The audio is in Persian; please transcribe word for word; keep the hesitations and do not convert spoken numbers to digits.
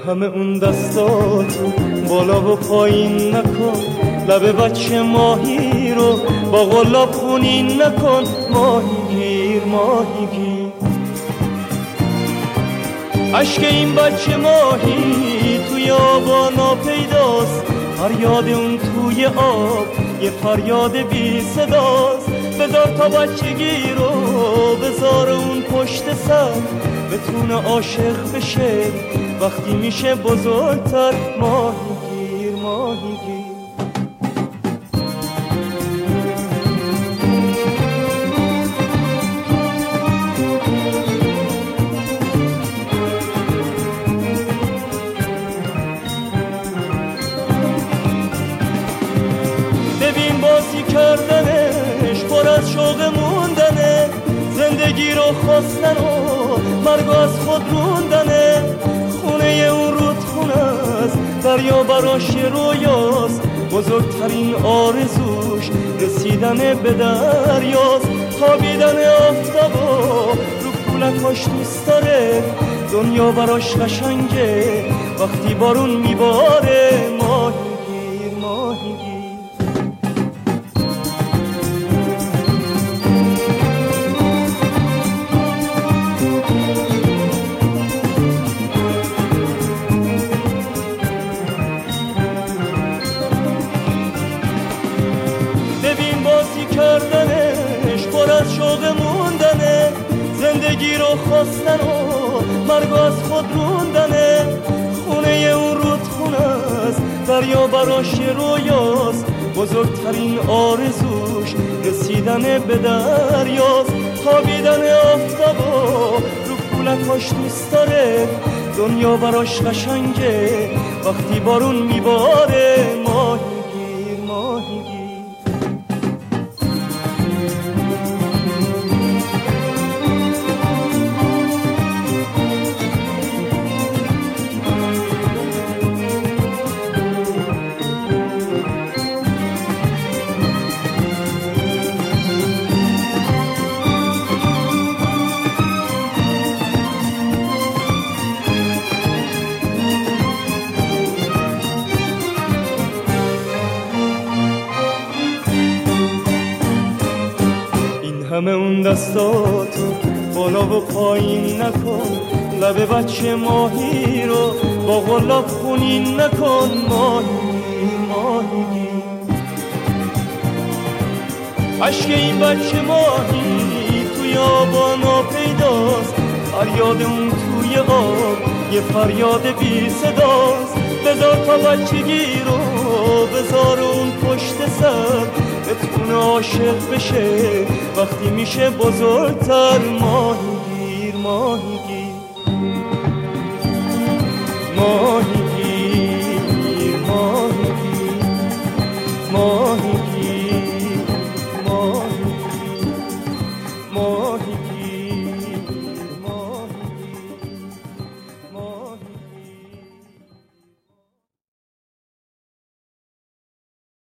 همه اون دستاتو بالا و پایین نکن، لب بچه ماهی رو با قلاب خونین نکن. ماهی گیر ماهی گیر، عشق این بچه ماهی توی آبا ناپیداست، فریاد اون توی آب یه فریاد بی صداست. بذار تا بچگی رو بذار اون پشت سر، بتونه عاشق بشه وقتی میشه بزرگتر. ماهی گیر ماهی گیر، ببین بازی کردنش پر از شوق موندنه، زندگی رو خواستن و مرگ از خود روندنه. خونه اون رودخونه است، دریا براش رویاست، بزرگترین آرزوش رسیدن به دریاست. خوابیدن آفتابا رو پولکاش دوست داره، دنیا براش قشنگه وقتی بارون میباره. ماهی گیر ماهی گیر، کردنش پر از شوق موندنه، زندگی رو خواستن و مرگ از خود روندنه. خونه اون رودخونه است، دریا براش رویاست، بزرگترین آرزوش رسیدن به دریاست. خوابیدن آفتابا رو پولکاش دوست داره، دنیا براش قشنگه وقتی بارون میباره. ماهی گیر ماهی گیر، همه اون دستاتو بالا و پایین نکن، لب بچه ماهی رو با قلاب خونین نکن. ماهی ماهی، عشق این بچه ماهی توی آبا ناپیداست، فریاد اون توی آب یه فریاد بی صداست. بذار تا بچگی رو بذار اون پشت سر، بتونه عاشق بشه وقتی میشه بزرگتر. ماهی گیر ماهی گیر ماهی